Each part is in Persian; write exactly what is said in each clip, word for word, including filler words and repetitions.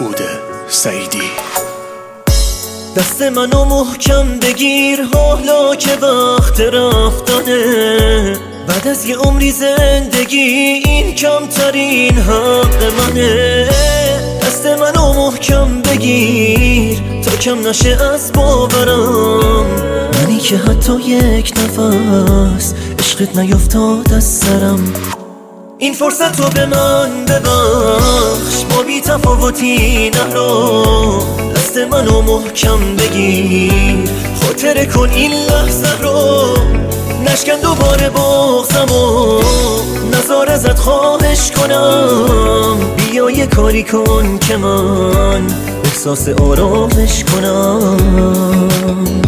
مسعود سعیدی. دست منو محکم بگیر حالا که وقت رفتنه، بعد از یه عمری زندگی این کمترین حق منه. دست منو محکم بگیر تا کم نشه از باورم، منی که حتی یک نفس عشقت نیفتاد از سرم. این فرصت رو به من ببخش، با بی تفاوتی نرو. دست منو محکم بگیر خاطره کن این لحظه رو، نشکن دوباره بغضم و نزار ازت خواهش کنم. بیا یه کاری کن که من احساس آرامش کنم.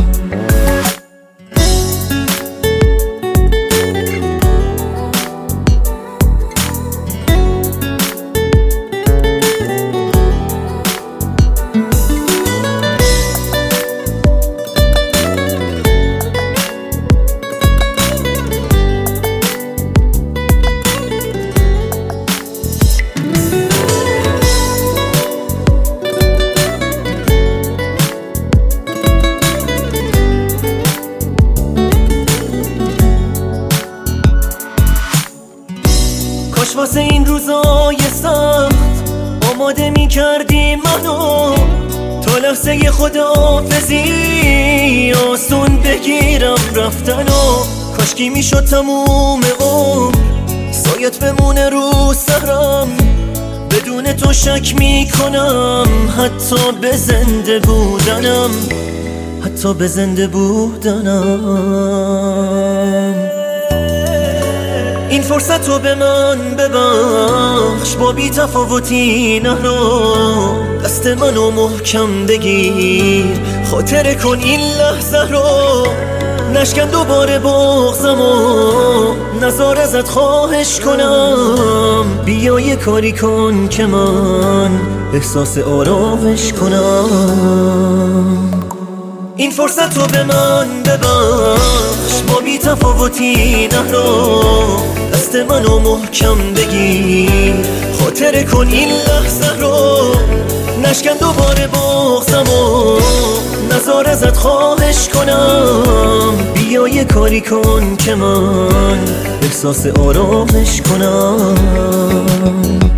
کاش واسه این روزای سخت آماده می کردی منو، تا لحظه خداحافظی آسون بگیرم رفتنو. کاشکی می شد تموم عمر سایت بمونه رو سرم، بدون تو شک می کنم حتی به زنده بودنم، حتی به زنده بودنم. این فرصت رو به من ببخش، با بی تفاوتی نرو. دست منو محکم بگیر خاطره کن این لحظه رو، نشکن دوباره بغضم و نزار ازت خواهش کنم. بیا یه کاری کن که من احساس آرامش کنم. این فرصت رو به من ببخش، با بی تفاوتی نرو. دست منو محکم بگیر خاطره کن این لحظه رو، نشکن دوباره بغضم و نزار ازت خواهش کنم. بیا یه کاری کن که من احساس آرامش کنم.